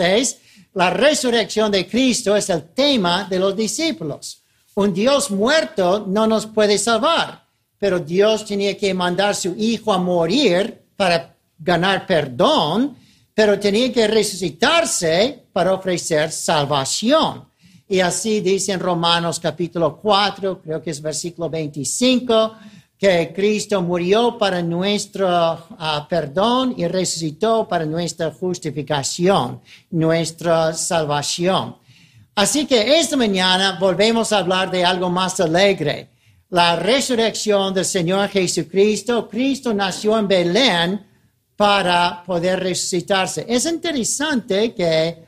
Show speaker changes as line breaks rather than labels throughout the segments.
martes, la resurrección de Cristo es el tema de los discípulos. Un Dios muerto no nos puede salvar, pero Dios tenía que mandar a su Hijo a morir para ganar perdón, pero tenía que resucitarse para ofrecer salvación. Y así dice en Romanos capítulo 4, creo que es versículo 25, que Cristo murió para nuestro perdón y resucitó para nuestra justificación, nuestra salvación. Así que esta mañana volvemos a hablar de algo más alegre. La resurrección del Señor Jesucristo. Cristo nació en Belén para poder resucitarse. Es interesante que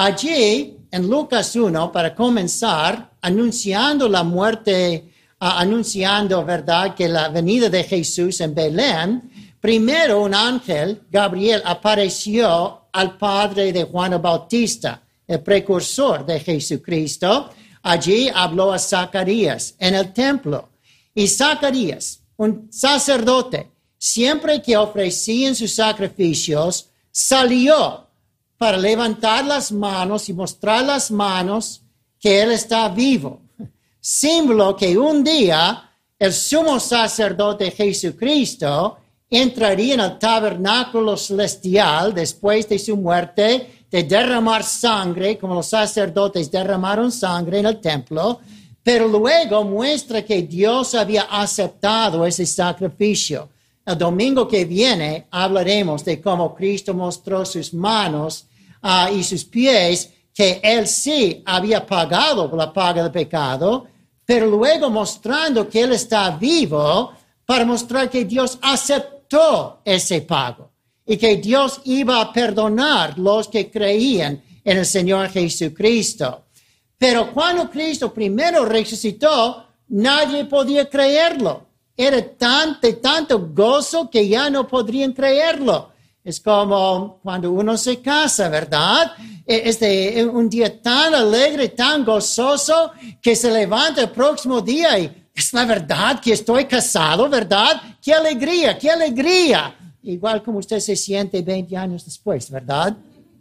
allí, en Lucas 1, para comenzar, anunciando la muerte, anunciando, ¿verdad?, que la venida de Jesús en Belén, primero un ángel, Gabriel, apareció al padre de Juan el Bautista, el precursor de Jesucristo. Allí habló a Zacarías en el templo. Y Zacarías, un sacerdote, siempre que ofrecían sus sacrificios, salió para levantar las manos y mostrar las manos que él está vivo. Símbolo que un día el sumo sacerdote Jesucristo entraría en el tabernáculo celestial después de su muerte, de derramar sangre, como los sacerdotes derramaron sangre en el templo, pero luego muestra que Dios había aceptado ese sacrificio. El domingo que viene hablaremos de cómo Cristo mostró sus manos y sus pies, que Él sí había pagado la paga del pecado, pero luego mostrando que Él está vivo para mostrar que Dios aceptó ese pago y que Dios iba a perdonar los que creían en el Señor Jesucristo. Pero cuando Cristo primero resucitó, nadie podía creerlo. Era tanto gozo que ya no podrían creerlo. Es como cuando uno se casa, ¿verdad? Es un día tan alegre, tan gozoso, que se levanta el próximo día y es la verdad que estoy casado, ¿verdad? ¡Qué alegría, qué alegría! Igual como usted se siente 20 años después, ¿verdad?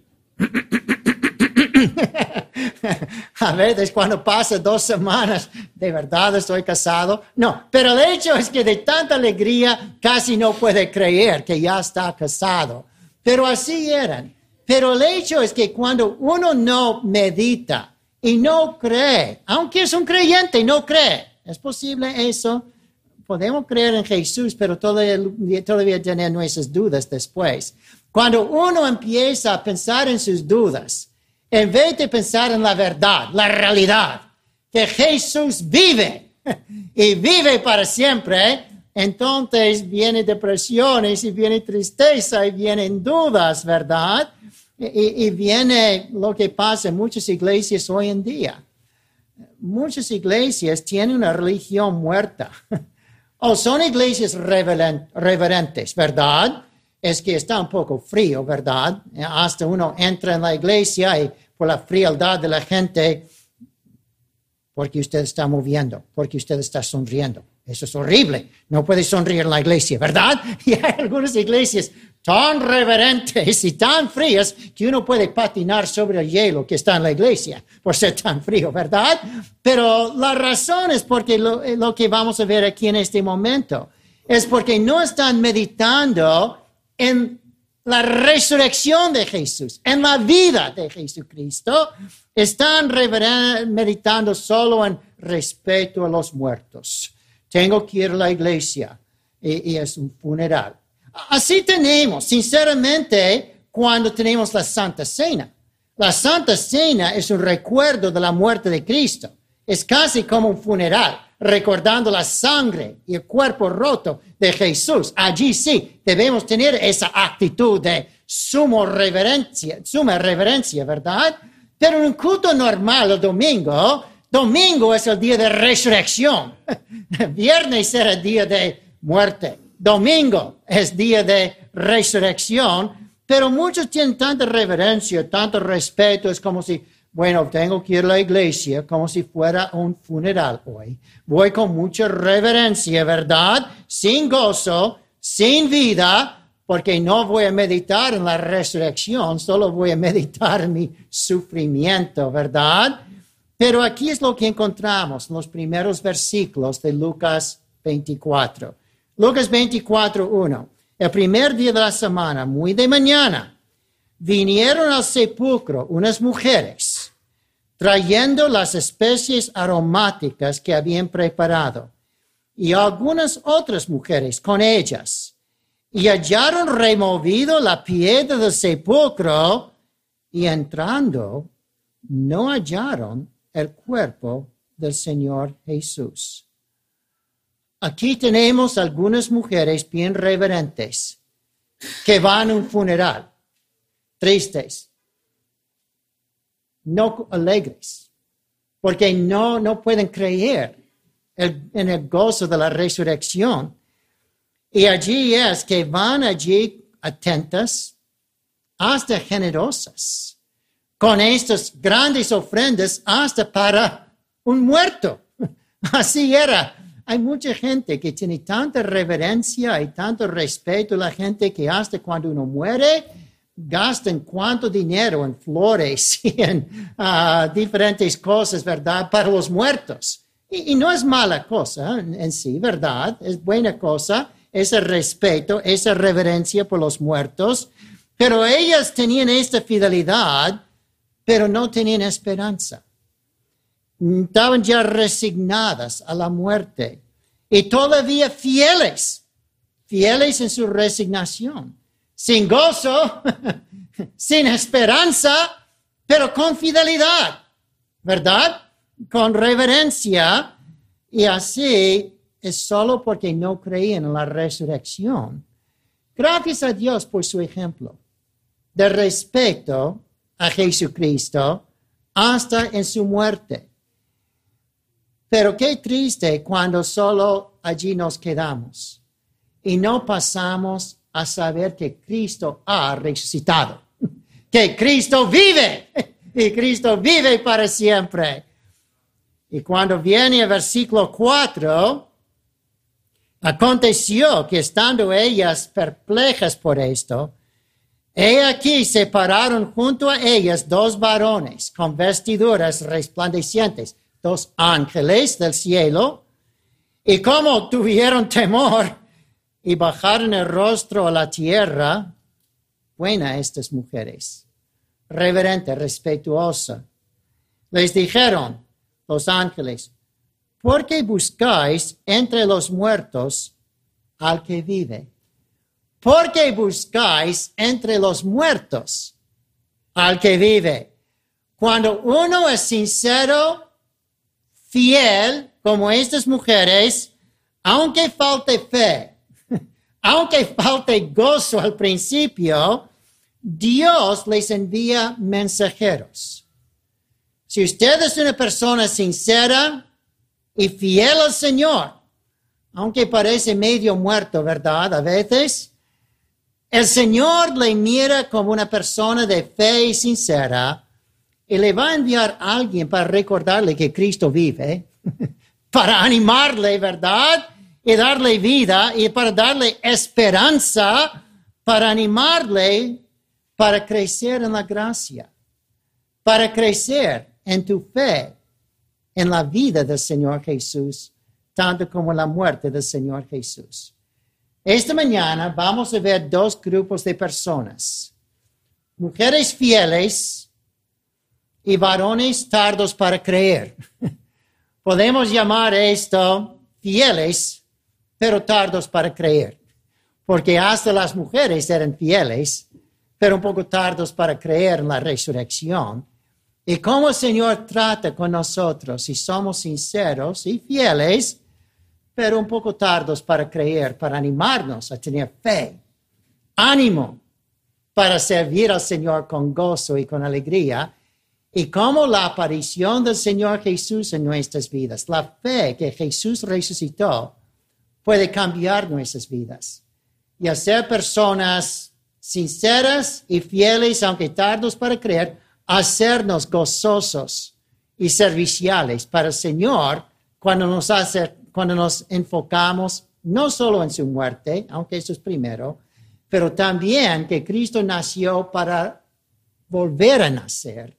A veces cuando pasa 2 semanas, ¿de verdad estoy casado? No, pero el hecho es que de tanta alegría casi no puede creer que ya está casado. Pero así eran. Pero el hecho es que cuando uno no medita y no cree, aunque es un creyente y no cree, ¿es posible eso? Podemos creer en Jesús, pero todavía tener nuestras dudas después. Cuando uno empieza a pensar en sus dudas, en vez de pensar en la verdad, la realidad, que Jesús vive y vive para siempre, entonces vienen depresiones y viene tristeza y vienen dudas, ¿verdad? Y viene lo que pasa en muchas iglesias hoy en día. Muchas iglesias tienen una religión muerta. O son iglesias reverentes, ¿verdad? Es que está un poco frío, ¿verdad? Hasta uno entra en la iglesia y por la frialdad de la gente, porque usted está moviendo, porque usted está sonriendo. Eso es horrible. No puede sonreír en la iglesia, ¿verdad? Y hay algunas iglesias tan reverentes y tan frías que uno puede patinar sobre el hielo que está en la iglesia por ser tan frío, ¿verdad? Pero la razón es porque lo que vamos a ver aquí en este momento es porque no están meditando en la resurrección de Jesús, en la vida de Jesucristo. Están meditando solo en respeto a los muertos. Tengo que ir a la iglesia y es un funeral. Así tenemos, sinceramente, cuando tenemos la Santa Cena. La Santa Cena es un recuerdo de la muerte de Cristo. Es casi como un funeral, recordando la sangre y el cuerpo roto de Jesús. Allí sí debemos tener esa actitud de suma reverencia, ¿verdad? Pero en un culto normal, el domingo es el día de resurrección. Viernes era el día de muerte. Domingo es día de resurrección. Pero muchos tienen tanta reverencia, tanto respeto. Es como si, bueno, tengo que ir a la iglesia como si fuera un funeral hoy. Voy con mucha reverencia, ¿verdad? Sin gozo, sin vida, porque no voy a meditar en la resurrección, solo voy a meditar en mi sufrimiento, ¿verdad? Pero aquí es lo que encontramos en los primeros versículos de Lucas 24. Lucas 24:1. El primer día de la semana, muy de mañana, vinieron al sepulcro unas mujeres, trayendo las especies aromáticas que habían preparado, y algunas otras mujeres con ellas, y hallaron removido la piedra del sepulcro, y entrando, no hallaron el cuerpo del Señor Jesús. Aquí tenemos algunas mujeres bien reverentes que van a un funeral, tristes, no alegres, porque no pueden creer en el gozo de la resurrección. Y allí es que van allí atentas, hasta generosas, con estas grandes ofrendas hasta para un muerto. Así era. Hay mucha gente que tiene tanta reverencia y tanto respeto a la gente que hasta cuando uno muere, gastan cuánto dinero en flores y en diferentes cosas, ¿verdad? Para los muertos. Y no es mala cosa en sí, ¿verdad? Es buena cosa, ese respeto, esa reverencia por los muertos. Pero ellas tenían esta fidelidad, pero no tenían esperanza. Estaban ya resignadas a la muerte y todavía fieles en su resignación, sin gozo, sin esperanza, pero con fidelidad, ¿verdad? Con reverencia, y así es solo porque no creían en la resurrección. Gracias a Dios por su ejemplo de respeto a Jesucristo hasta en su muerte. Pero qué triste cuando solo allí nos quedamos y no pasamos a saber que Cristo ha resucitado, que Cristo vive y Cristo vive para siempre. Y cuando viene el versículo 4, aconteció que estando ellas perplejas por esto, he aquí se pararon junto a ellas dos varones con vestiduras resplandecientes, dos ángeles del cielo, y como tuvieron temor y bajaron el rostro a la tierra, buena estas mujeres, reverente, respetuosa, les dijeron los ángeles, ¿por qué buscáis entre los muertos al que vive? ¿Por qué buscáis entre los muertos al que vive? Cuando uno es sincero, fiel, como estas mujeres, aunque falte fe, aunque falte gozo al principio, Dios les envía mensajeros. Si usted es una persona sincera y fiel al Señor, aunque parece medio muerto, ¿verdad? A veces, el Señor le mira como una persona de fe y sincera y le va a enviar a alguien para recordarle que Cristo vive, para animarle, ¿verdad? Y darle vida y para darle esperanza, para animarle, para crecer en la gracia, para crecer en tu fe, en la vida del Señor Jesús, tanto como en la muerte del Señor Jesús. Esta mañana vamos a ver dos grupos de personas, mujeres fieles y varones tardos para creer. Podemos llamar esto fieles, pero tardos para creer, porque hasta las mujeres eran fieles, pero un poco tardos para creer en la resurrección. Y cómo el Señor trata con nosotros si somos sinceros y fieles, pero un poco tardos para creer, para animarnos a tener fe, ánimo para servir al Señor con gozo y con alegría, y cómo la aparición del Señor Jesús en nuestras vidas, la fe que Jesús resucitó, puede cambiar nuestras vidas y hacer personas sinceras y fieles, aunque tardos para creer, hacernos gozosos y serviciales para el Señor cuando nos enfocamos no solo en su muerte, aunque eso es primero, pero también que Cristo nació para volver a nacer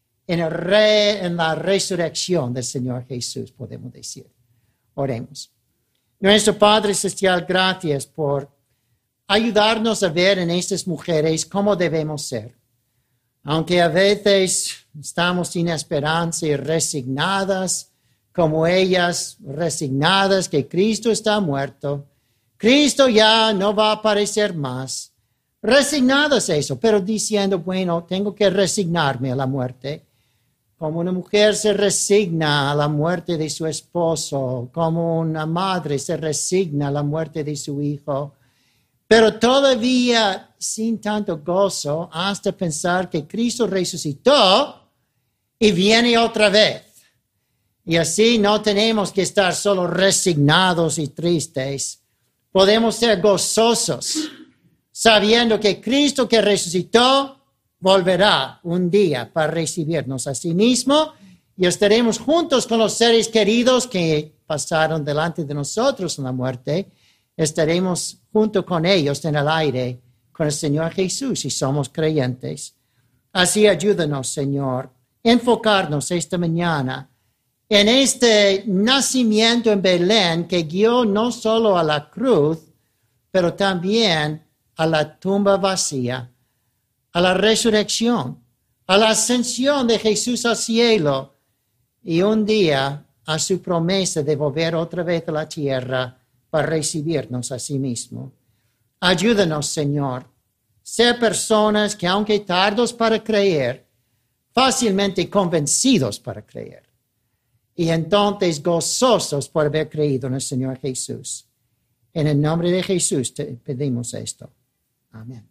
en la resurrección del Señor Jesús, podemos decir. Oremos. Nuestro Padre Celestial, gracias por ayudarnos a ver en estas mujeres cómo debemos ser. Aunque a veces estamos sin esperanza y resignadas, como ellas, resignadas que Cristo está muerto, Cristo ya no va a aparecer más. Resignadas eso, pero diciendo, bueno, tengo que resignarme a la muerte. Como una mujer se resigna a la muerte de su esposo, como una madre se resigna a la muerte de su hijo, pero todavía sin tanto gozo hasta pensar que Cristo resucitó y viene otra vez. Y así no tenemos que estar solo resignados y tristes. Podemos ser gozosos, sabiendo que Cristo que resucitó volverá un día para recibirnos a sí mismo y estaremos juntos con los seres queridos que pasaron delante de nosotros en la muerte. Estaremos junto con ellos en el aire con el Señor Jesús si somos creyentes. Así ayúdanos, Señor, enfocarnos esta mañana en este nacimiento en Belén que guió no solo a la cruz, pero también a la tumba vacía, a la resurrección, a la ascensión de Jesús al cielo y un día a su promesa de volver otra vez a la tierra para recibirnos a sí mismo. Ayúdanos, Señor, ser personas que aunque tardos para creer, fácilmente convencidos para creer y entonces gozosos por haber creído en el Señor Jesús. En el nombre de Jesús te pedimos esto. Amén.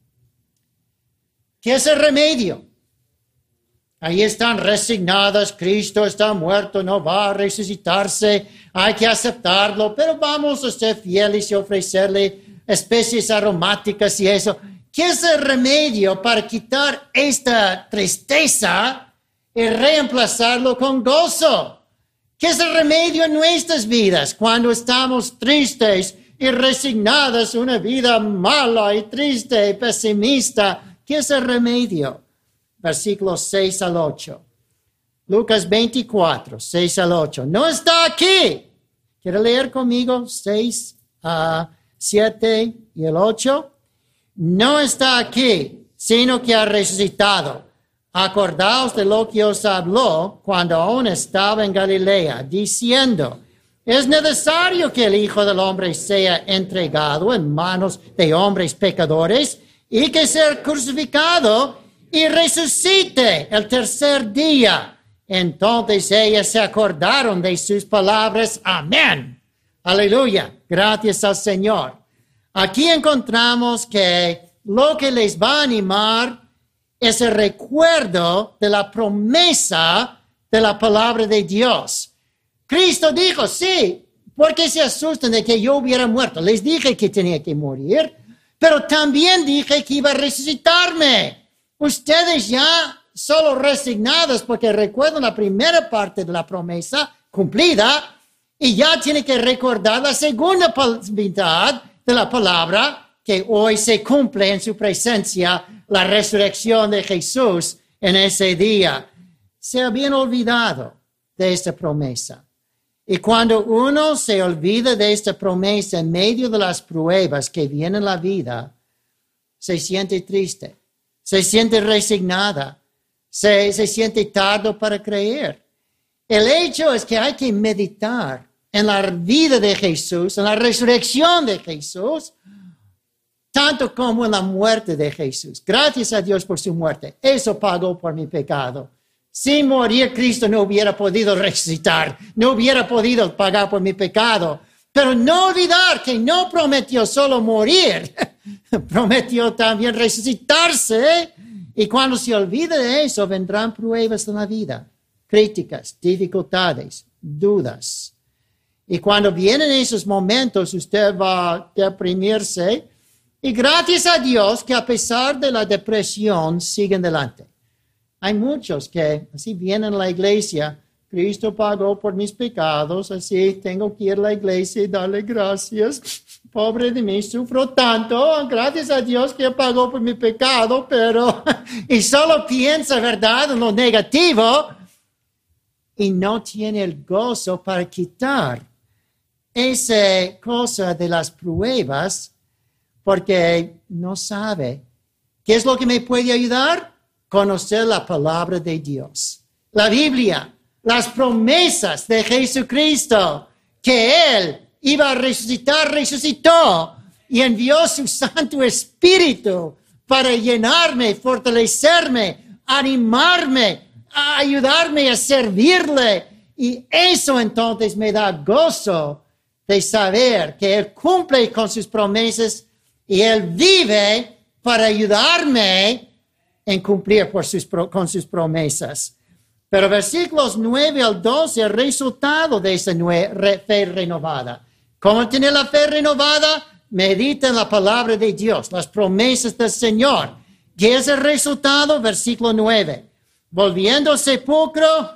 ¿Qué es el remedio? Ahí están resignadas, Cristo está muerto, no va a resucitarse, hay que aceptarlo, pero vamos a ser fieles y ofrecerle especies aromáticas y eso. ¿Qué es el remedio para quitar esta tristeza y reemplazarlo con gozo? ¿Qué es el remedio en nuestras vidas cuando estamos tristes y resignadas, una vida mala y triste y pesimista? ¿Qué es el remedio? Versículos 6 al 8. Lucas 24, 6 al 8. No está aquí. ¿Quiere leer conmigo? 6, 7 y el 8. No está aquí, sino que ha resucitado. Acordaos de lo que os habló cuando aún estaba en Galilea, diciendo, es necesario que el Hijo del Hombre sea entregado en manos de hombres pecadores y que sea crucificado y resucite el tercer día. Entonces ellas se acordaron de sus palabras. Amén. Aleluya. Gracias al Señor. Aquí encontramos que lo que les va a animar es el recuerdo de la promesa de la palabra de Dios. Cristo dijo, sí, ¿por qué se asustan de que yo hubiera muerto? Les dije que tenía que morir, pero también dije que iba a resucitarme. Ustedes ya solo resignados porque recuerdan la primera parte de la promesa cumplida y ya tienen que recordar la segunda mitad de la palabra que hoy se cumple en su presencia, la resurrección de Jesús en ese día. Se habían olvidado de esta promesa. Y cuando uno se olvida de esta promesa en medio de las pruebas que vienen en la vida, se siente triste, se siente resignada, se siente tardo para creer. El hecho es que hay que meditar en la vida de Jesús, en la resurrección de Jesús, tanto como en la muerte de Jesús. Gracias a Dios por su muerte. Eso pagó por mi pecado. Sin morir, Cristo no hubiera podido resucitar, no hubiera podido pagar por mi pecado. Pero no olvidar que no prometió solo morir, prometió también resucitarse. Y cuando se olvida de eso, vendrán pruebas en la vida, críticas, dificultades, dudas. Y cuando vienen esos momentos, usted va a deprimirse. Y gracias a Dios que a pesar de la depresión, siguen adelante. Hay muchos que así vienen a la iglesia, Cristo pagó por mis pecados, así tengo que ir a la iglesia y darle gracias. Pobre de mí, sufro tanto, gracias a Dios que pagó por mi pecado, pero... y solo piensa, ¿verdad?, en lo negativo y no tiene el gozo para quitar esa cosa de las pruebas porque no sabe. ¿Qué es lo que me puede ayudar? Conocer la palabra de Dios. La Biblia, las promesas de Jesucristo, que Él iba a resucitar, resucitó y envió su Santo Espíritu para llenarme, fortalecerme, animarme, ayudarme a servirle. Y eso entonces me da gozo de saber que Él cumple con sus promesas y Él vive para ayudarme en cumplir con sus promesas. Pero versículos 9 al 12, el resultado de esa fe renovada. ¿Cómo tener la fe renovada? Medita en la palabra de Dios, las promesas del Señor. ¿Qué es el resultado? Versículo 9. Volviendo del sepulcro,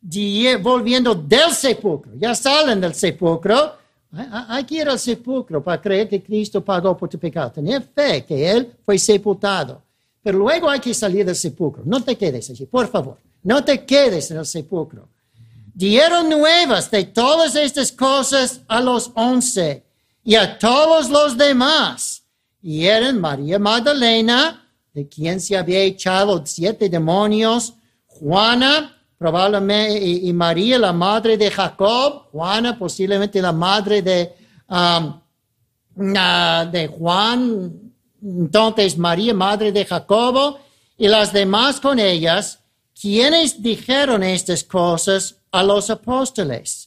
ya salen del sepulcro. Hay que ir al sepulcro para creer que Cristo pagó por tu pecado. Tener fe que Él fue sepultado. Pero luego hay que salir del sepulcro. No te quedes allí, por favor. No te quedes en el sepulcro. Dieron nuevas de todas estas cosas a los 11 y a todos los demás. Y eran María Magdalena, de quien se había echado 7 demonios, Juana, probablemente, y María, la madre de Jacob, Juana, posiblemente la madre de Juan, entonces María, madre de Jacobo, y las demás con ellas, quienes dijeron estas cosas a los apóstoles.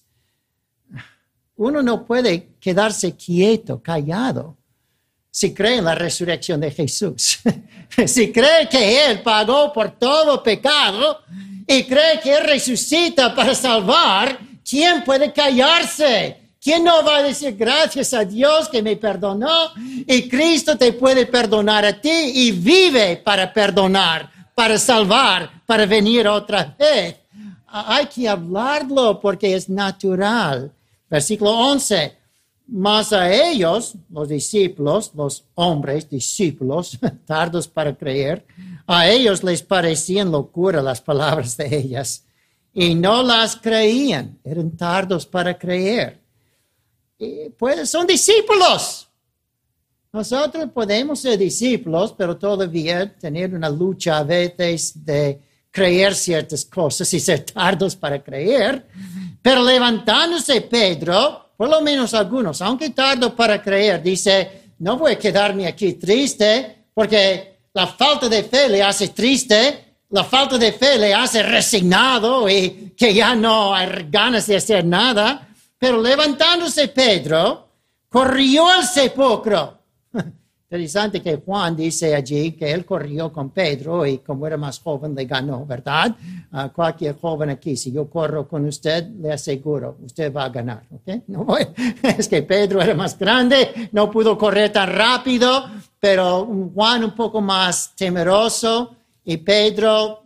Uno no puede quedarse quieto, callado, si cree en la resurrección de Jesús. Si cree que Él pagó por todo pecado y cree que Él resucita para salvar, ¿quién puede callarse? ¿Quién no va a decir gracias a Dios que me perdonó? Y Cristo te puede perdonar a ti y vive para perdonar, para salvar, para venir otra vez. Hay que hablarlo porque es natural. Versículo 11. Mas a ellos, los discípulos, los hombres, discípulos, tardos para creer, a ellos les parecían locura las palabras de ellas y no las creían. Eran tardos para creer. Y pues son discípulos. Nosotros podemos ser discípulos, pero todavía tener una lucha a veces de creer ciertas cosas y ser tardos para creer. Pero levantándose Pedro, por lo menos algunos, aunque tardo para creer, dice, no voy a quedarme aquí triste, porque la falta de fe le hace triste, la falta de fe le hace resignado y que ya no hay ganas de hacer nada. Pero levantándose Pedro, corrió al sepulcro. Interesante que Juan dice allí que él corrió con Pedro y como era más joven le ganó, ¿verdad? Cualquier joven aquí, si yo corro con usted, le aseguro, usted va a ganar, ¿ok? No voy. Es que Pedro era más grande, no pudo correr tan rápido, pero Juan un poco más temeroso y Pedro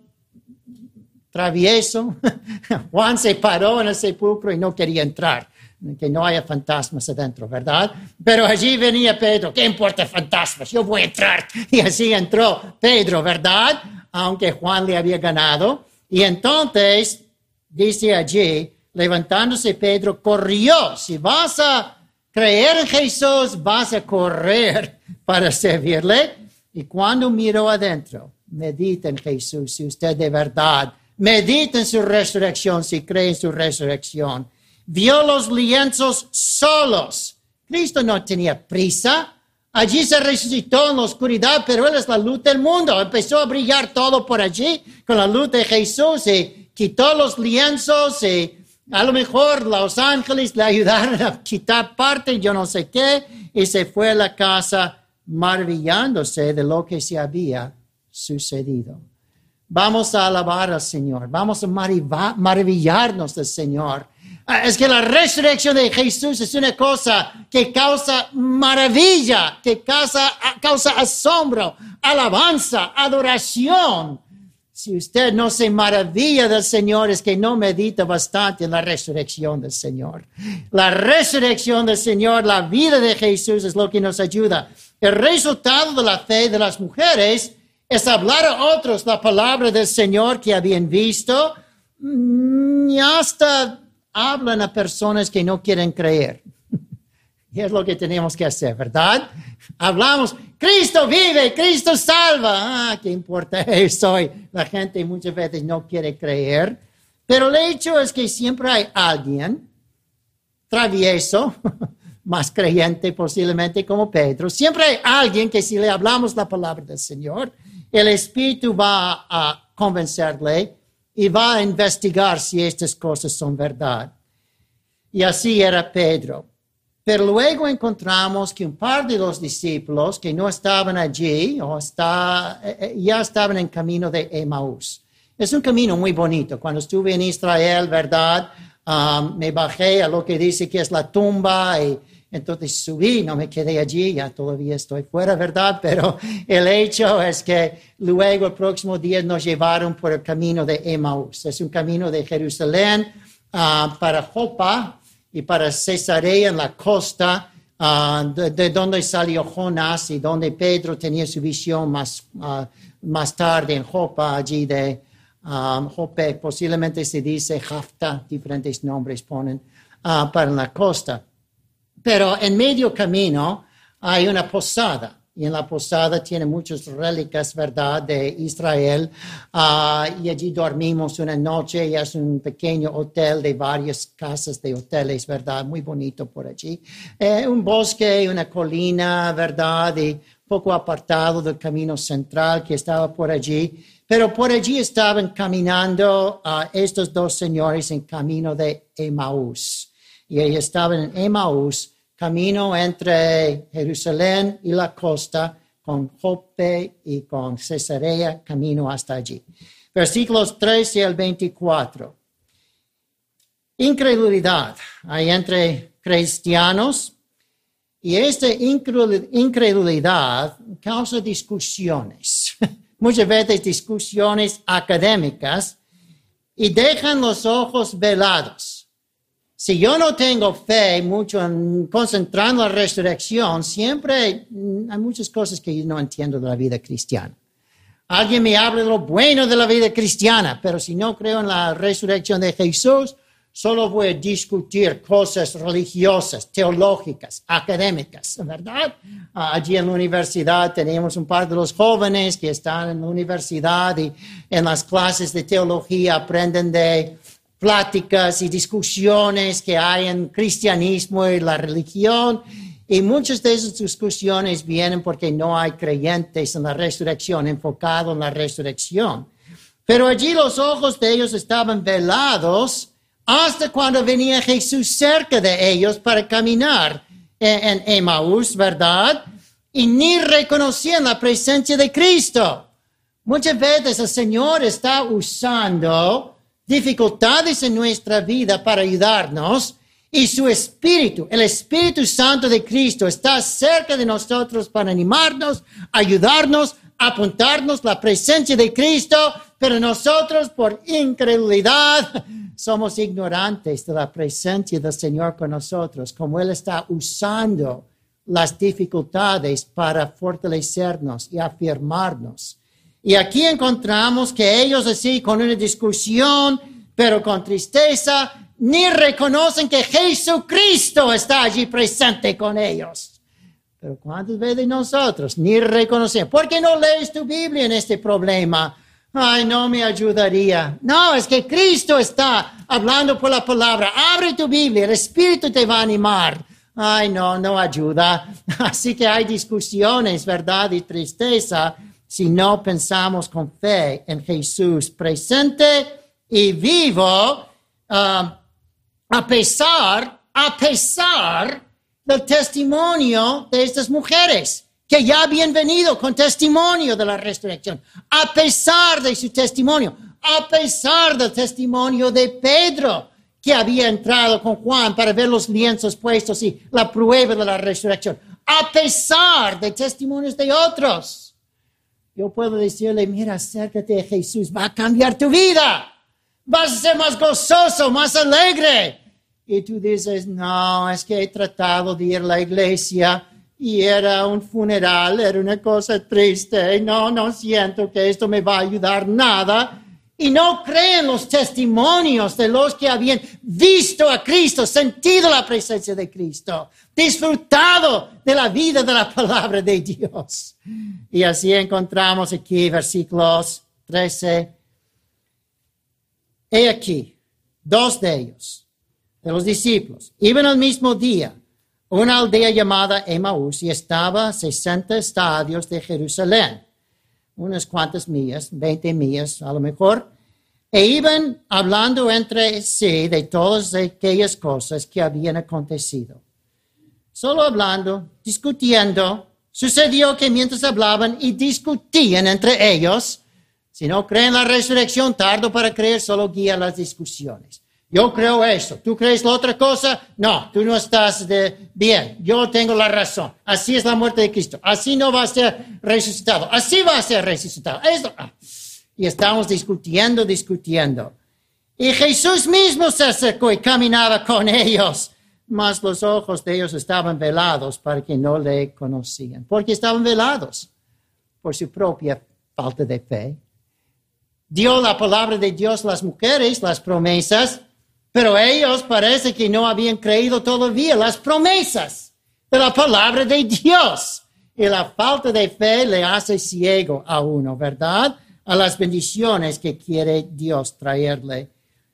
travieso. Juan se paró en el sepulcro y no quería entrar. Que no haya fantasmas adentro, ¿verdad? Pero allí venía Pedro, ¿qué importa fantasmas? Yo voy a entrar. Y así entró Pedro, ¿verdad? Aunque Juan le había ganado. Y entonces, dice allí, levantándose Pedro, corrió. Si vas a creer en Jesús, vas a correr para servirle. Y cuando miró adentro, medita en Jesús, si usted de verdad medita en su resurrección, si cree en su resurrección. Vio los lienzos solos. Cristo no tenía prisa. Allí se resucitó en la oscuridad, pero Él es la luz del mundo. Empezó a brillar todo por allí con la luz de Jesús y quitó los lienzos y a lo mejor los ángeles le ayudaron a quitar parte, yo no sé qué, y se fue a la casa maravillándose de lo que se había sucedido. Vamos a alabar al Señor. Vamos a maravillarnos del Señor. Es que la resurrección de Jesús es una cosa que causa maravilla, que causa asombro, alabanza, adoración. Si usted no se maravilla del Señor, es que no medita bastante en la resurrección del Señor. La resurrección del Señor, la vida de Jesús es lo que nos ayuda. El resultado de la fe de las mujeres es hablar a otros la palabra del Señor que habían visto, y hasta hablan a personas que no quieren creer. Y es lo que tenemos que hacer, ¿verdad? Hablamos, Cristo vive, Cristo salva. ¿Qué importa eso? La gente muchas veces no quiere creer. Pero el hecho es que siempre hay alguien travieso, más creyente posiblemente como Pedro. Siempre hay alguien que si le hablamos la palabra del Señor, el Espíritu va a convencerle y va a investigar si estas cosas son verdad. Y así era Pedro. Pero luego encontramos que un par de los discípulos que no estaban allí ya estaban en camino de Emaús. Es un camino muy bonito. Cuando estuve en Israel, ¿verdad? Me bajé a lo que dice que es la tumba y entonces subí, no me quedé allí, ya todavía estoy fuera, ¿verdad? Pero el hecho es que luego el próximo día nos llevaron por el camino de Emaús. Es un camino de Jerusalén para Jopa y para Cesarea en la costa, de donde salió Jonás y donde Pedro tenía su visión más tarde en Jopa, allí de Jope, posiblemente se dice Jafta, diferentes nombres ponen para la costa. Pero en medio camino hay una posada. Y en la posada tiene muchas reliquias, ¿verdad?, de Israel. Y allí dormimos una noche y es un pequeño hotel de varias casas de hoteles, ¿verdad? Muy bonito por allí. Un bosque, una colina, ¿verdad? Y poco apartado del camino central que estaba por allí. Pero por allí estaban caminando estos dos señores en camino de Emaús. Y ellos estaban en Emaús, camino entre Jerusalén y la costa, con Jope y con Cesarea, camino hasta allí. Versículos 13 al 24. Incredulidad hay entre cristianos y esta incredulidad causa discusiones, muchas veces discusiones académicas, y dejan los ojos velados. Si yo no tengo fe mucho en concentrando en la resurrección, siempre hay muchas cosas que yo no entiendo de la vida cristiana. Alguien me habla de lo bueno de la vida cristiana, pero si no creo en la resurrección de Jesús, solo voy a discutir cosas religiosas, teológicas, académicas, ¿verdad? Allí en la universidad tenemos un par de los jóvenes que están en la universidad y en las clases de teología aprenden de pláticas y discusiones que hay en cristianismo y la religión, y muchas de esas discusiones vienen porque no hay creyentes en la resurrección, enfocados en la resurrección. Pero allí los ojos de ellos estaban velados hasta cuando venía Jesús cerca de ellos para caminar en Emaús, ¿verdad? Y ni reconocían la presencia de Cristo. Muchas veces el Señor está usando dificultades en nuestra vida para ayudarnos, y su Espíritu, el Espíritu Santo de Cristo, está cerca de nosotros para animarnos, ayudarnos, apuntarnos la presencia de Cristo, pero nosotros por incredulidad somos ignorantes de la presencia del Señor con nosotros, como Él está usando las dificultades para fortalecernos y afirmarnos. Y aquí encontramos que ellos así con una discusión, pero con tristeza, ni reconocen que Jesucristo está allí presente con ellos. Pero ¿cuántas veces nosotros ni reconocemos? ¿Por qué no lees tu Biblia en este problema? Ay, no me ayudaría. No, es que Cristo está hablando por la palabra. Abre tu Biblia, el Espíritu te va a animar. Ay, no ayuda. Así que hay discusiones, ¿verdad? Y tristeza si no pensamos con fe en Jesús presente y vivo, a pesar del testimonio de estas mujeres que ya habían venido con testimonio de la resurrección, a pesar de su testimonio, a pesar del testimonio de Pedro, que había entrado con Juan para ver los lienzos puestos y la prueba de la resurrección, a pesar de testimonios de otros. yo puedo decirle, mira, acércate a Jesús, va a cambiar tu vida. Vas a ser más gozoso, más alegre. Y tú dices, no, es que he tratado de ir a la iglesia y era un funeral, era una cosa triste. No siento que esto me va a ayudar nada. Y no creen los testimonios de los que habían visto a Cristo, sentido la presencia de Cristo, disfrutado de la vida de la palabra de Dios. Y así encontramos aquí versículos 13. He aquí, dos de ellos, de los discípulos, iban al mismo día a una aldea llamada Emaús y estaba a 60 estadios de Jerusalén, unas cuantas millas, 20 millas a lo mejor, e iban hablando entre sí de todas aquellas cosas que habían acontecido. Solo hablando, discutiendo, sucedió que mientras hablaban y discutían entre ellos, si no creen la resurrección, tardo para creer, solo guía las discusiones. Yo creo eso. ¿Tú crees la otra cosa? No, tú no estás bien. Yo tengo la razón. Así es la muerte de Cristo. Así no va a ser resucitado. Así va a ser resucitado. Y estamos discutiendo. Y Jesús mismo se acercó y caminaba con ellos. Mas los ojos de ellos estaban velados para que no le conocían. Porque estaban velados por su propia falta de fe. Dio la palabra de Dios a las mujeres, las promesas, pero ellos parece que no habían creído todavía las promesas de la palabra de Dios. Y la falta de fe le hace ciego a uno, ¿verdad? A las bendiciones que quiere Dios traerle.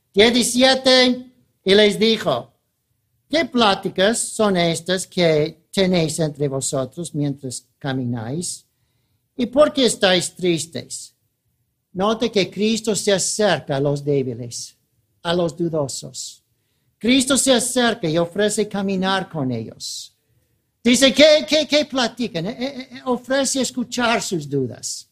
17, y les dijo, ¿qué pláticas son estas que tenéis entre vosotros mientras camináis? ¿Y por qué estáis tristes? Note que Cristo se acerca a los débiles, a los dudosos. Cristo se acerca y ofrece caminar con ellos. Dice, ¿qué platican? Ofrece escuchar sus dudas.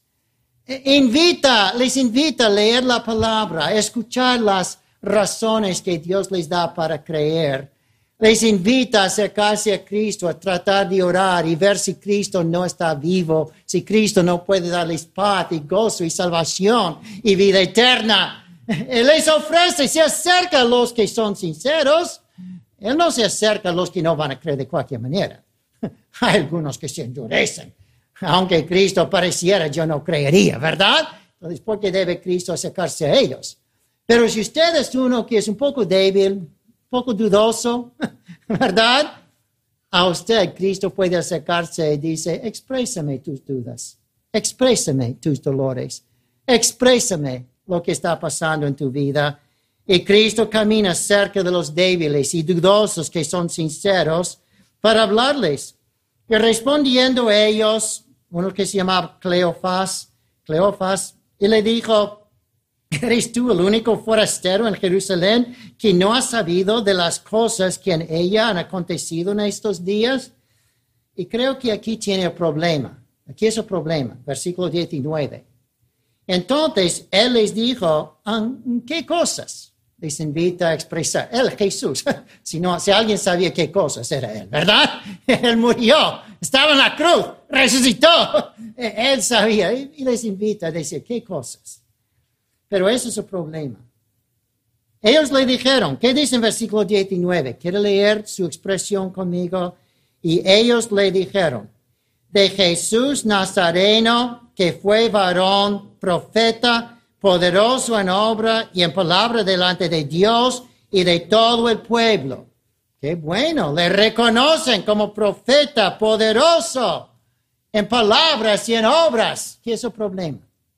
Les invita a leer la palabra, a escuchar las razones que Dios les da para creer. Les invita a acercarse a Cristo, a tratar de orar y ver si Cristo no está vivo, si Cristo no puede darles paz y gozo y salvación y vida eterna. Él les ofrece, se acerca a los que son sinceros. Él no se acerca a los que no van a creer de cualquier manera. Hay algunos que se endurecen. Aunque Cristo pareciera, yo no creería, ¿verdad? Entonces, ¿por qué debe Cristo acercarse a ellos? Pero si usted es uno que es un poco débil, poco dudoso, ¿verdad? A usted Cristo puede acercarse y dice, exprésame tus dudas, exprésame tus dolores, exprésame lo que está pasando en tu vida. Y Cristo camina cerca de los débiles y dudosos que son sinceros para hablarles. Y respondiendo a ellos, uno que se llamaba Cleofas, y le dijo, ¿eres tú el único forastero en Jerusalén que no ha sabido de las cosas que en ella han acontecido en estos días? Y creo que aquí tiene el problema. Aquí es el problema, versículo 19. Entonces, él les dijo, ¿qué cosas? Les invita a expresar. Él, Jesús, si alguien sabía qué cosas, era él, ¿verdad? Él murió, estaba en la cruz, resucitó. Él sabía y les invita a decir, ¿qué cosas? Pero ese es el problema. Ellos le dijeron, ¿qué dice en versículo 19? ¿Quiere leer su expresión conmigo? Y ellos le dijeron, de Jesús Nazareno, que fue varón, profeta, poderoso en obra y en palabra delante de Dios y de todo el pueblo. Qué bueno, le reconocen como profeta poderoso en palabras y en obras. ¿Qué es el problema?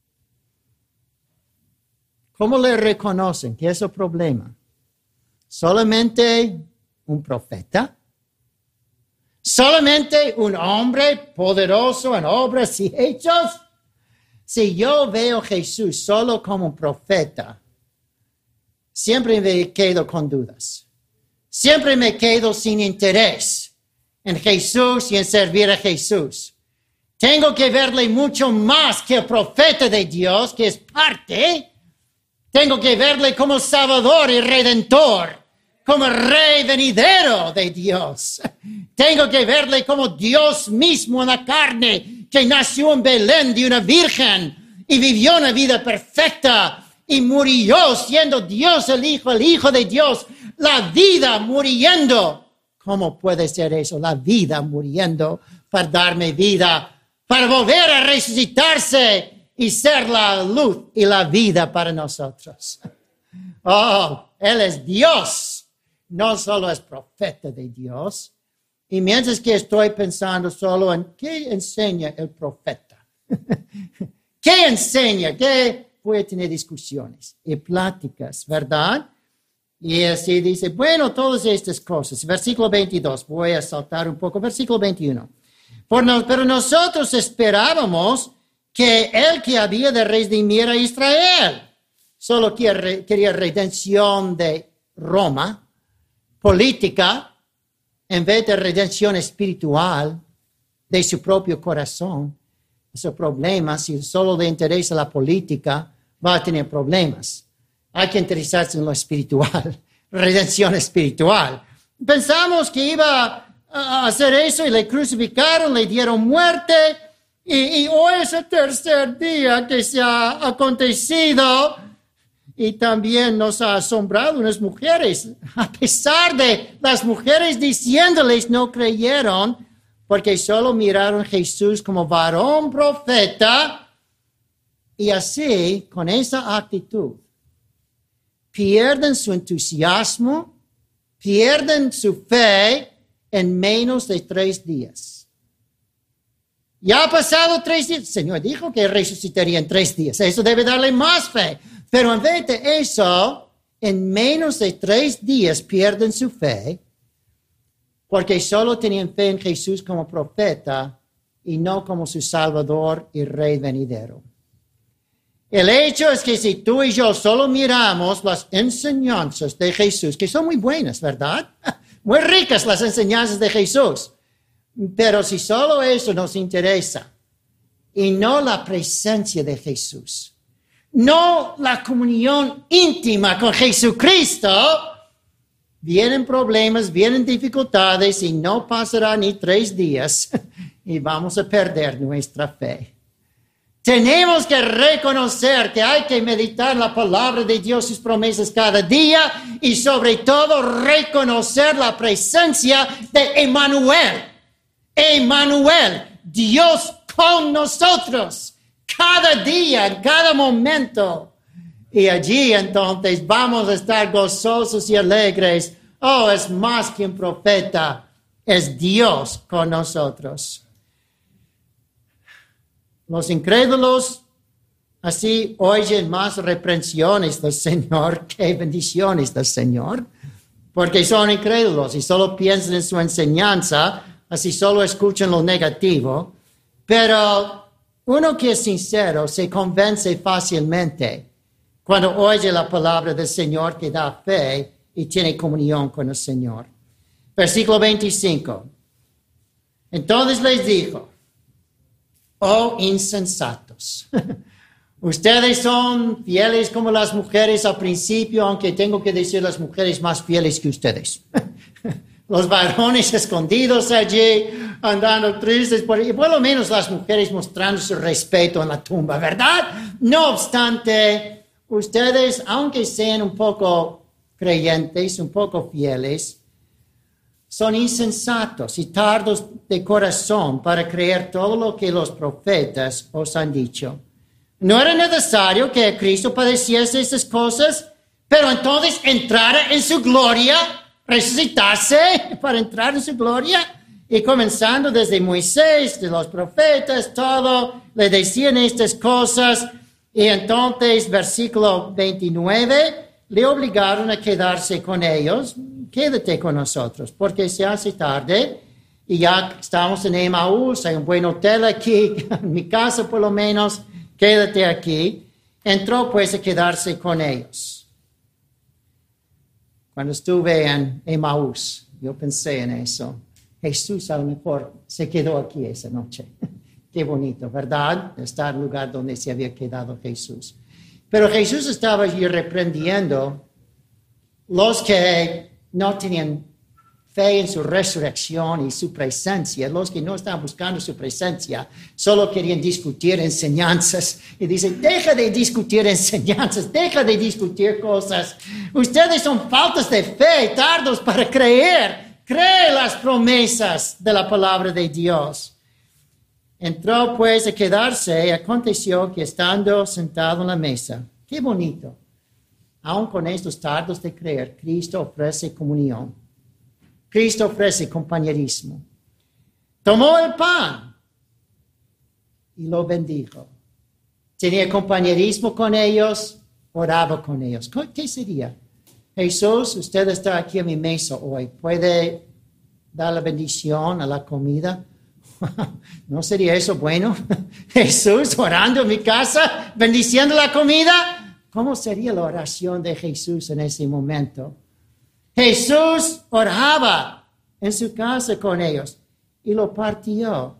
¿Cómo le reconocen? ¿Qué es el problema? ¿Solamente un profeta? ¿Solamente un hombre poderoso en obras y hechos? Si yo veo a Jesús solo como un profeta, siempre me quedo con dudas. Siempre me quedo sin interés en Jesús y en servir a Jesús. Tengo que verle mucho más que el profeta de Dios, que es parte. Tengo que verle como Salvador y Redentor, como Rey venidero de Dios. Tengo que verle como Dios mismo en la carne que nació en Belén de una virgen y vivió una vida perfecta y murió siendo Dios el Hijo de Dios, la vida muriendo. ¿Cómo puede ser eso? La vida muriendo para darme vida, para volver a resucitarse y ser la luz y la vida para nosotros. Oh, Él es Dios, no solo es profeta de Dios. Y mientras que estoy pensando solo en qué enseña el profeta, qué enseña, qué voy a tener discusiones y pláticas, ¿verdad? Y así dice, bueno, todas estas cosas. Versículo 22, voy a saltar un poco, versículo 21. Pero nosotros esperábamos que el que había de redimir a Israel solo quería redención de Roma, política, en vez de redención espiritual de su propio corazón. Ese problema, si solo le interesa la política, va a tener problemas. Hay que interesarse en lo espiritual, redención espiritual. Pensamos que iba a hacer eso y le crucificaron, le dieron muerte y hoy es el tercer día que se ha acontecido y también nos ha asombrado unas mujeres. A pesar de las mujeres diciéndoles no creyeron porque solo miraron a Jesús como varón profeta y así, con esa actitud, pierden su entusiasmo, pierden su fe en menos de 3 días. Ya ha pasado 3 días. El Señor dijo que resucitaría en 3 días. Eso debe darle más fe. Pero en vez de eso, en menos de 3 días pierden su fe porque solo tenían fe en Jesús como profeta y no como su Salvador y Rey venidero. El hecho es que si tú y yo solo miramos las enseñanzas de Jesús, que son muy buenas, ¿verdad? Muy ricas las enseñanzas de Jesús. Pero si solo eso nos interesa y no la presencia de Jesús, no la comunión íntima con Jesucristo, vienen problemas, vienen dificultades y no pasará ni 3 días y vamos a perder nuestra fe. Tenemos que reconocer que hay que meditar la palabra de Dios, sus promesas cada día y sobre todo reconocer la presencia de Emmanuel. Emmanuel, Dios con nosotros, cada día, en cada momento. Y allí entonces vamos a estar gozosos y alegres. Oh, es más que un profeta, es Dios con nosotros. Los incrédulos así oyen más reprensiones del Señor que bendiciones del Señor, porque son incrédulos y solo piensan en su enseñanza, así solo escuchan lo negativo. Pero uno que es sincero se convence fácilmente cuando oye la palabra del Señor que da fe y tiene comunión con el Señor. Versículo 25. Entonces les dijo, oh insensatos, ustedes son fieles como las mujeres al principio, aunque tengo que decir las mujeres más fieles que ustedes. Los varones escondidos allí, andando tristes, por lo menos las mujeres mostrando su respeto en la tumba, ¿verdad? No obstante, ustedes, aunque sean un poco creyentes, un poco fieles, son insensatos y tardos de corazón para creer todo lo que los profetas os han dicho. No era necesario que Cristo padeciese esas cosas, pero entonces entrara en su gloria, resucitarse para entrar en su gloria. Y comenzando desde Moisés, de los profetas, todo, le decían estas cosas. Y entonces, versículo 29, le obligaron a quedarse con ellos. Quédate con nosotros, porque se hace tarde y ya estamos en Emaús, hay un buen hotel aquí, en mi casa por lo menos, quédate aquí. Entró pues a quedarse con ellos. Cuando estuve en Emaús, yo pensé en eso. Jesús a lo mejor se quedó aquí esa noche. Qué bonito, ¿verdad? Estar en el lugar donde se había quedado Jesús. Pero Jesús estaba allí reprendiendo los que no tenían fe en su resurrección y su presencia. Los que no están buscando su presencia solo querían discutir enseñanzas. Y dicen, deja de discutir enseñanzas, deja de discutir cosas. Ustedes son faltas de fe, tardos para creer. Cree las promesas de la palabra de Dios. Entró pues a quedarse y aconteció que estando sentado en la mesa, qué bonito, aun con estos tardos de creer, Cristo ofrece comunión. Cristo ofrece compañerismo. Tomó el pan y lo bendijo. Tenía compañerismo con ellos, oraba con ellos. ¿Qué sería? Jesús, usted está aquí en mi mesa hoy. ¿Puede dar la bendición a la comida? ¿No sería eso bueno? Jesús orando en mi casa, bendiciendo la comida. ¿Cómo sería la oración de Jesús en ese momento? Jesús oraba en su casa con ellos y lo partió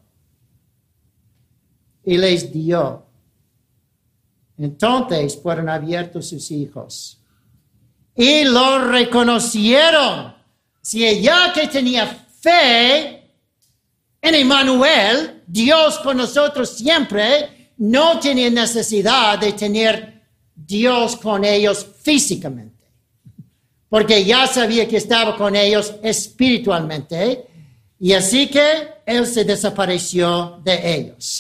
y les dio. Entonces fueron abiertos sus ojos y lo reconocieron. Si ya que tenía fe en Emmanuel, Dios con nosotros siempre, no tenía necesidad de tener Dios con ellos físicamente. Porque ya sabía que estaba con ellos espiritualmente. Y así que Él se desapareció de ellos.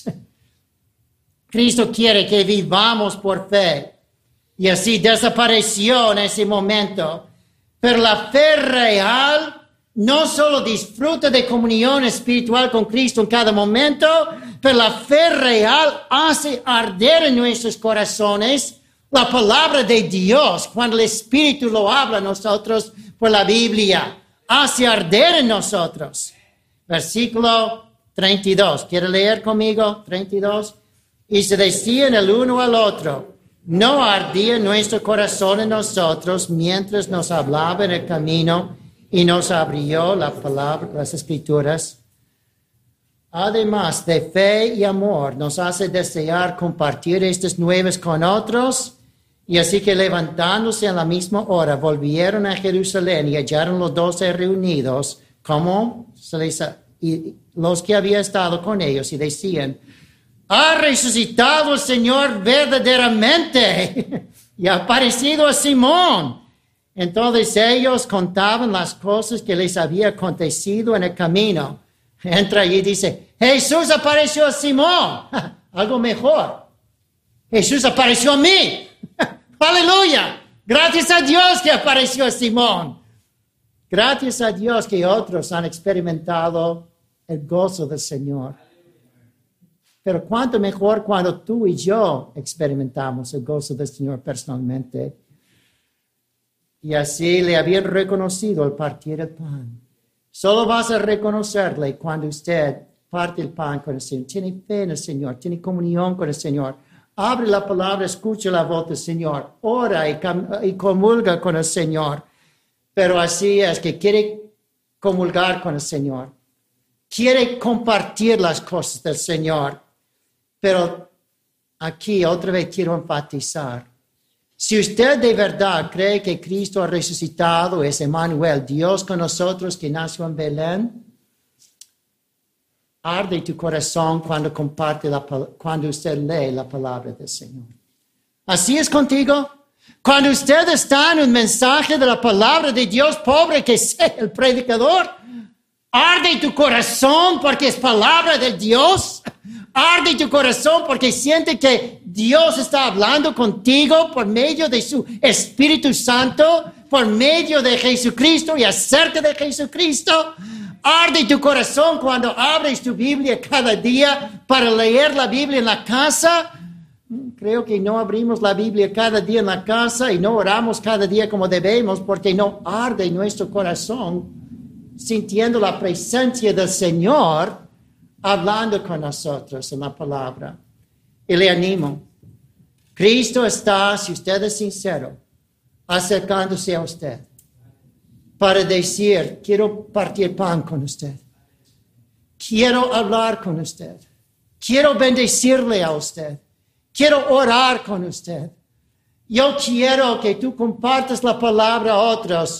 Cristo quiere que vivamos por fe. Y así desapareció en ese momento. Pero la fe real no solo disfruta de comunión espiritual con Cristo en cada momento, pero la fe real hace arder en nuestros corazones la palabra de Dios. Cuando el Espíritu lo habla a nosotros por la Biblia, hace arder en nosotros. Versículo 32. ¿Quiere leer conmigo? 32. Y se decían el uno al otro, no ardía nuestro corazón en nosotros mientras nos hablaba en el camino y nos abrió la palabra, las Escrituras. Además de fe y amor, nos hace desear compartir estas nuevas con otros. Y así que levantándose en la misma hora, volvieron a Jerusalén y hallaron los 12 reunidos, como y los que habían estado con ellos, y decían, ha resucitado el Señor verdaderamente y ha aparecido a Simón. Entonces ellos contaban las cosas que les había acontecido en el camino. Entra allí y dice, Jesús apareció a Simón. Algo mejor. Jesús apareció a mí. Aleluya. Gracias a Dios que apareció a Simón. Gracias a Dios que otros han experimentado el gozo del Señor. Pero cuánto mejor cuando tú y yo experimentamos el gozo del Señor personalmente. Y así le habían reconocido al partir el pan. Solo vas a reconocerle cuando usted parte el pan con el Señor. Tiene fe en el Señor, tiene comunión con el Señor. Abre la palabra, escucha la voz del Señor. Ora y comulga con el Señor. Pero así es que quiere comulgar con el Señor. Quiere compartir las cosas del Señor. Pero aquí otra vez quiero enfatizar. Si usted de verdad cree que Cristo ha resucitado, es Emmanuel, Dios con nosotros que nació en Belén, arde tu corazón cuando usted lee la palabra del Señor. Así es contigo. Cuando usted está en un mensaje de la palabra de Dios, pobre que sea el predicador, arde tu corazón porque es palabra de Dios. Arde tu corazón porque siente que Dios está hablando contigo por medio de su Espíritu Santo, por medio de Jesucristo y acerca de Jesucristo. Arde tu corazón cuando abres tu Biblia cada día para leer la Biblia en la casa. Creo que no abrimos la Biblia cada día en la casa y no oramos cada día como debemos porque no arde nuestro corazón sintiendo la presencia del Señor hablando con nosotros en la palabra. Y le animo. Cristo está, si usted es sincero, acercándose a usted para decir, quiero partir pan con usted. Quiero hablar con usted. Quiero bendecirle a usted. Quiero orar con usted. Yo quiero que tú compartas la palabra a otros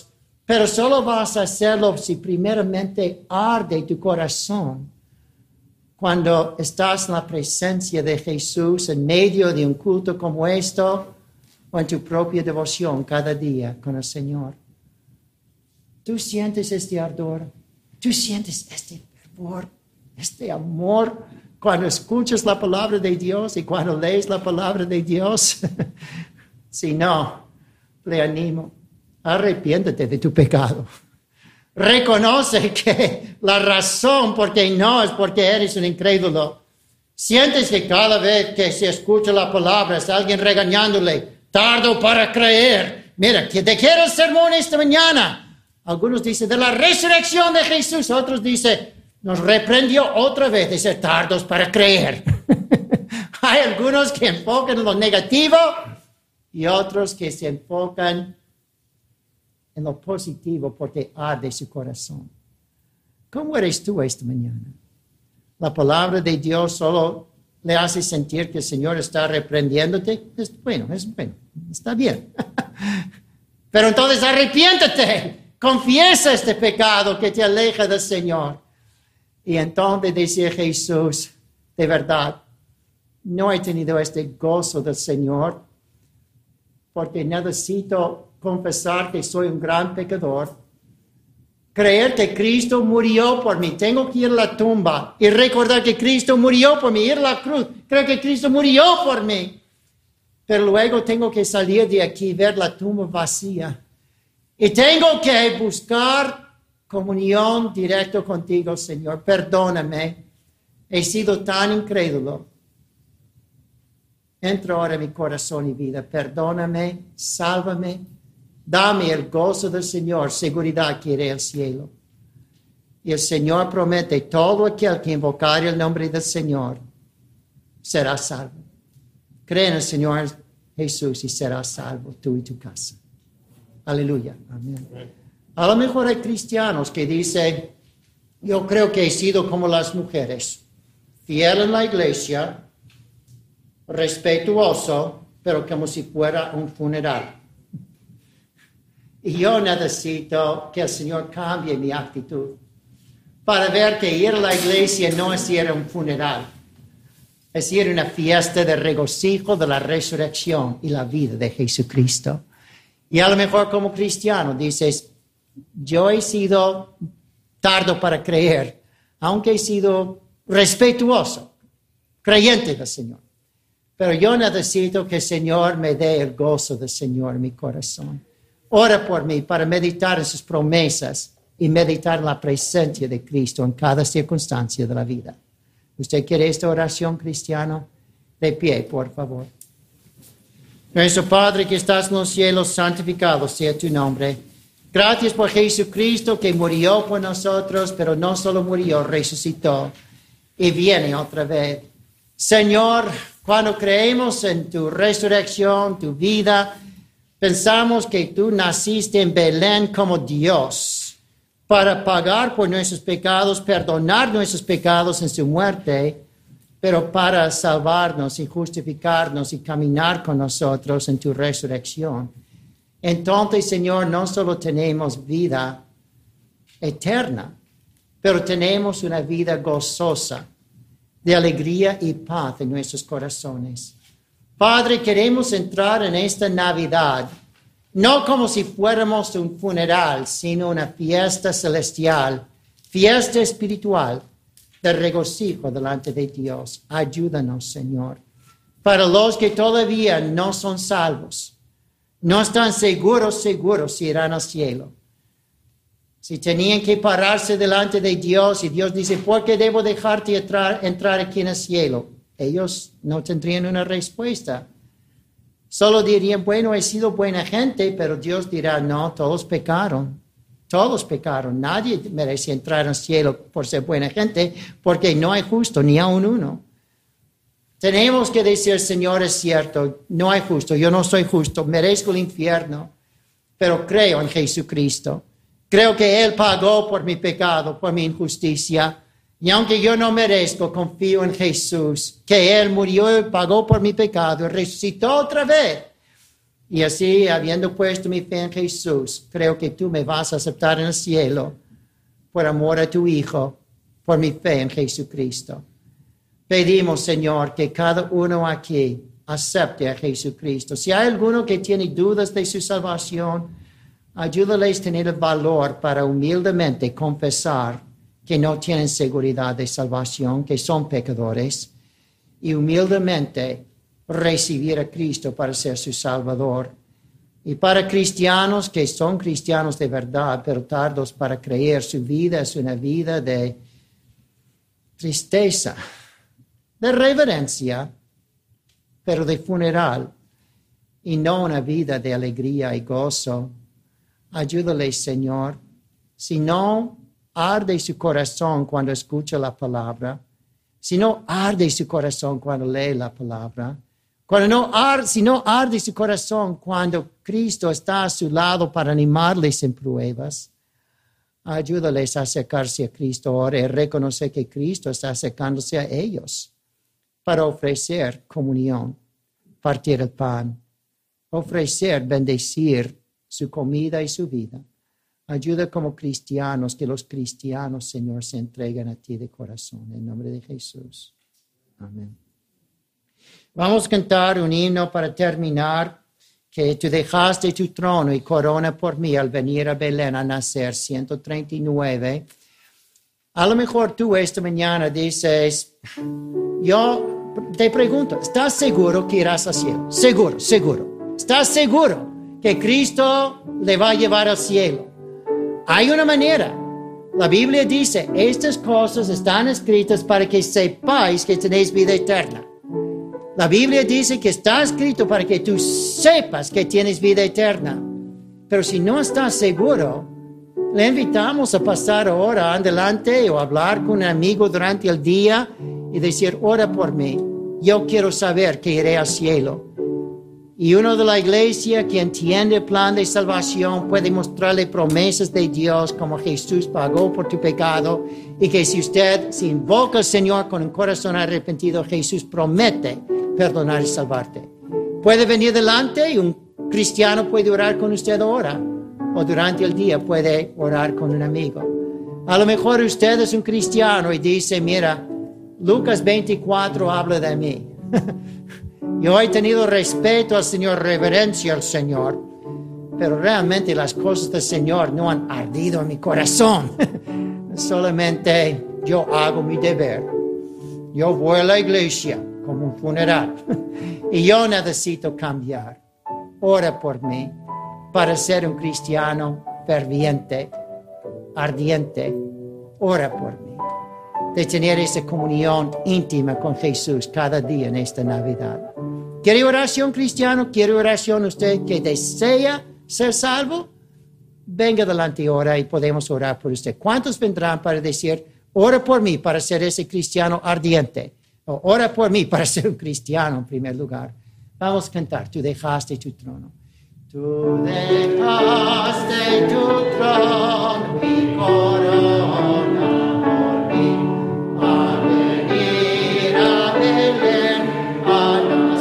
Pero solo vas a hacerlo si primeramente arde tu corazón cuando estás en la presencia de Jesús en medio de un culto como esto o en tu propia devoción cada día con el Señor. Tú sientes este ardor, tú sientes este fervor, este amor cuando escuchas la palabra de Dios y cuando lees la palabra de Dios. Si no, le animo, arrepiéntete de tu pecado. Reconoce que la razón por qué no es porque eres un incrédulo. Sientes que cada vez que se escucha la palabra es alguien regañándole, tardo para creer. Mira, ¿de qué era el sermón esta mañana? Algunos dicen de la resurrección de Jesús, otros dicen, nos reprendió otra vez de ser tardos para creer. Hay algunos que enfocan en lo negativo y otros que se enfocan en lo positivo porque arde su corazón. ¿Cómo eres tú esta mañana? La palabra de Dios solo le hace sentir que el Señor está reprendiéndote. Es bueno, está bien. Pero entonces arrepiéntete, confiesa este pecado que te aleja del Señor. Y entonces decía Jesús, de verdad, no he tenido este gozo del Señor porque necesito confesar que soy un gran pecador, creer que Cristo murió por mí. Tengo que ir a la tumba y recordar que Cristo murió por mí, ir a la cruz, creer que Cristo murió por mí. Pero luego tengo que salir de aquí y ver la tumba vacía. Y tengo que buscar comunión directa contigo, Señor. Perdóname, he sido tan incrédulo. Entra ahora en mi corazón y vida. Perdóname, sálvame. Dame el gozo del Señor, seguridad que iré al cielo. Y el Señor promete, todo aquel que invocare el nombre del Señor será salvo. Cree en el Señor Jesús y serás salvo tú y tu casa. Aleluya. Amén. A lo mejor hay cristianos que dicen, yo creo que he sido como las mujeres, fiel en la iglesia, respetuoso, pero como si fuera un funeral. Y yo necesito que el Señor cambie mi actitud para ver que ir a la iglesia no es ir a un funeral, es ir a una fiesta de regocijo de la resurrección y la vida de Jesucristo. Y a lo mejor como cristiano dices, yo he sido tardo para creer, aunque he sido respetuoso, creyente del Señor. Pero yo necesito que el Señor me dé el gozo del Señor en mi corazón. Ora por mí para meditar en sus promesas y meditar en la presencia de Cristo en cada circunstancia de la vida. ¿Usted quiere esta oración, cristiano? De pie, por favor. Nuestro Padre que estás en los cielos, santificado sea tu nombre. Gracias por Jesucristo que murió por nosotros, pero no solo murió, resucitó y viene otra vez. Señor, cuando creemos en tu resurrección, tu vida, pensamos que tú naciste en Belén como Dios para pagar por nuestros pecados, perdonar nuestros pecados en su muerte, pero para salvarnos y justificarnos y caminar con nosotros en tu resurrección. Entonces, Señor, no solo tenemos vida eterna, pero tenemos una vida gozosa, de alegría y paz en nuestros corazones. Padre, queremos entrar en esta Navidad, no como si fuéramos un funeral, sino una fiesta celestial, fiesta espiritual de regocijo delante de Dios. Ayúdanos, Señor. Para los que todavía no son salvos, no están seguros si irán al cielo. Si tenían que pararse delante de Dios y Dios dice, ¿por qué debo dejarte entrar aquí en el cielo? Ellos no tendrían una respuesta. Solo dirían, bueno, he sido buena gente, pero Dios dirá, no, todos pecaron. Todos pecaron. Nadie merece entrar al cielo por ser buena gente, porque no hay justo, ni aun uno. Tenemos que decir, Señor, es cierto, no hay justo, yo no soy justo, merezco el infierno, pero creo en Jesucristo. Creo que Él pagó por mi pecado, por mi injusticia. Y aunque yo no merezco, confío en Jesús, que Él murió y pagó por mi pecado y resucitó otra vez. Y así, habiendo puesto mi fe en Jesús, creo que tú me vas a aceptar en el cielo por amor a tu Hijo, por mi fe en Jesucristo. Pedimos, Señor, que cada uno aquí acepte a Jesucristo. Si hay alguno que tiene dudas de su salvación, ayúdales a tener el valor para humildemente confesar que no tienen seguridad de salvación, que son pecadores, y humildemente recibir a Cristo para ser su Salvador. Y para cristianos que son cristianos de verdad, pero tardos para creer, su vida es una vida de tristeza, de reverencia, pero de funeral, y no una vida de alegría y gozo. Ayúdales, Señor. Si no arde su corazón cuando escucha la palabra, si no arde su corazón cuando lee la palabra, si no arde su corazón cuando Cristo está a su lado para animarles en pruebas, ayúdales a acercarse a Cristo ahora y reconocer que Cristo está acercándose a ellos para ofrecer comunión, partir el pan, ofrecer, bendecir su comida y su vida. Ayuda como cristianos, que los cristianos, Señor, se entreguen a ti de corazón. En nombre de Jesús. Amén. Vamos a cantar un himno para terminar, que tú dejaste tu trono y corona por mí al venir a Belén a nacer, 139. A lo mejor tú esta mañana dices, yo te pregunto, ¿estás seguro que irás al cielo? Seguro, seguro. ¿Estás seguro que Cristo le va a llevar al cielo? Hay una manera. La Biblia dice, estas cosas están escritas para que sepáis que tenéis vida eterna. La Biblia dice que está escrito para que tú sepas que tienes vida eterna. Pero si no estás seguro, le invitamos a pasar ahora adelante o hablar con un amigo durante el día y decir, ora por mí. Yo quiero saber que iré al cielo. Y uno de la iglesia que entiende el plan de salvación puede mostrarle promesas de Dios como Jesús pagó por tu pecado y que si usted se invoca al Señor con un corazón arrepentido, Jesús promete perdonar y salvarte. Puede venir delante y un cristiano puede orar con usted ahora o durante el día puede orar con un amigo. A lo mejor usted es un cristiano y dice, mira, Lucas 24 habla de mí. Yo he tenido respeto al Señor, reverencia al Señor, pero realmente las cosas del Señor no han ardido en mi corazón. Solamente yo hago mi deber. Yo voy a la iglesia como un funeral y yo necesito cambiar. Ora por mí para ser un cristiano ferviente, ardiente. Ora por mí. De tener esa comunión íntima con Jesús cada día en esta Navidad. ¿Quiere oración, cristiano? ¿Quiere oración usted que desea ser salvo? Venga adelante ahora y podemos orar por usted. ¿Cuántos vendrán para decir, ora por mí para ser ese cristiano ardiente? O ora por mí para ser un cristiano en primer lugar. Vamos a cantar. Tú dejaste tu trono. Tú dejaste tu trono y corona por mí. A venir a Belén a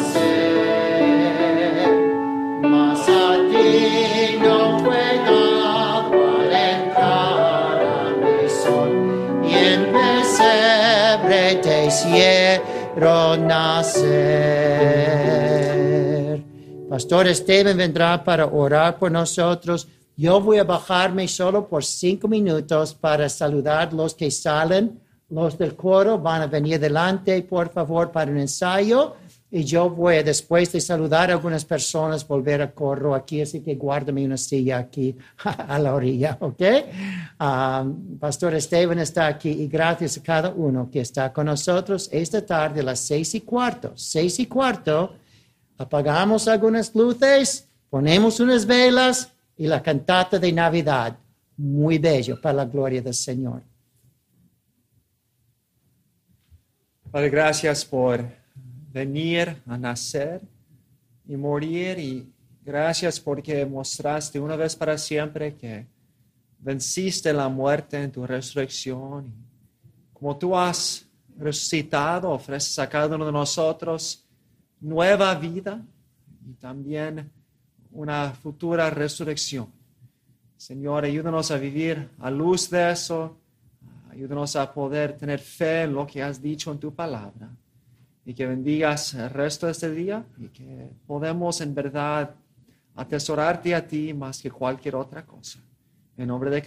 nacer. Mas a ti no fue dado al entrar a mi sol. Y en pesebre te hicieron nacer. Pastor Esteban vendrá para orar por nosotros. Yo voy a bajarme solo por 5 minutos para saludar los que salen. Los del coro van a venir delante, por favor, para un ensayo. Y yo voy, después de saludar a algunas personas, volver al coro aquí. Así que guárdame una silla aquí a la orilla, ¿ok? Pastor Esteban está aquí y gracias a cada uno que está con nosotros esta tarde a las 6:15. 6:15. Apagamos algunas luces, ponemos unas velas y la cantata de Navidad. Muy bello para la gloria del Señor.
Padre, gracias por venir a nacer y morir y gracias porque mostraste una vez para siempre que venciste la muerte en tu resurrección. Como tú has resucitado, ofreces a cada uno de nosotros nueva vida y también una futura resurrección. Señor, ayúdanos a vivir a luz de eso. Ayúdanos a poder tener fe en lo que has dicho en tu palabra. Y que bendigas el resto de este día y que podemos en verdad atesorarte a ti más que cualquier otra cosa. En nombre de